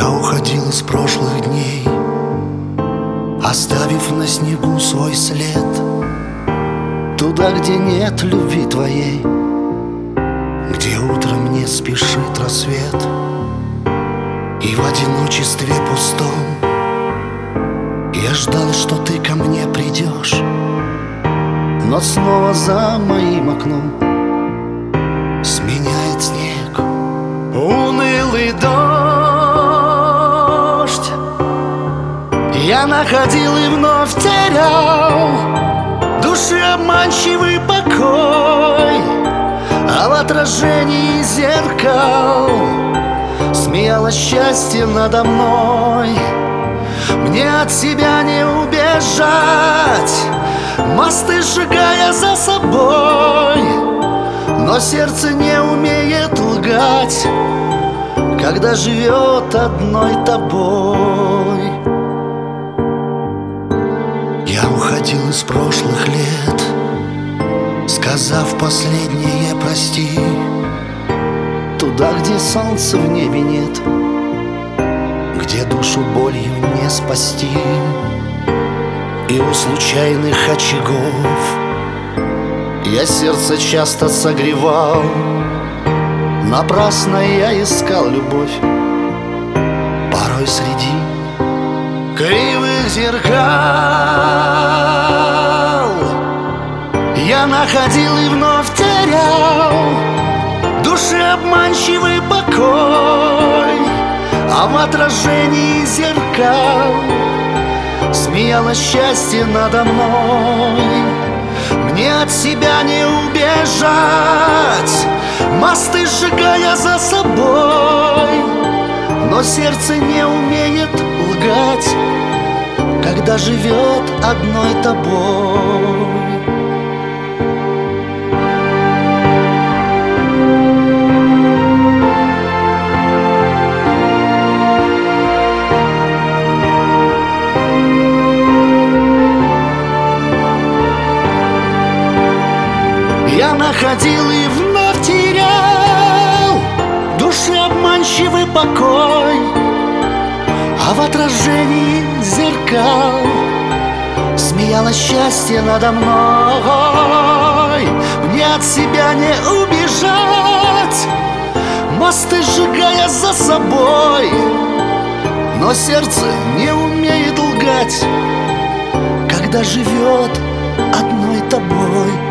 Я уходил из прошлых дней, оставив на снегу свой след. Туда, где нет любви твоей, где утром не спешит рассвет. И в одиночестве пустом я ждал, что ты ко мне придешь. Но снова за моим окном сменяет снег унылый дождь. Я находил и вновь терял души обманчивый покой, а в отражении зеркал смеялось счастье надо мной. Мне от себя не убежать, мосты сжигая за собой. Но сердце не умеет лгать, когда живет одной тобой. Я уходил из прошлых лет, сказав последнее прости. Туда, где солнца в небе нет, где душу болью не спасти. И у случайных очагов я сердце часто согревал. Напрасно я искал любовь, порой среди кривых зеркал. Я находил и вновь терял души обманчивый покой, а в отражении зеркал смеялось счастье надо мной. Мне от себя не убежать, мосты сжигая за собой. Но сердце не умеет лгать, когда живет одной тобой. Я находил и вновь терял души обманчивый покой, а в отражении зеркал смеялось счастье надо мной. Мне от себя не убежать, мосты сжигая за собой. Но сердце не умеет лгать, когда живет одной тобой.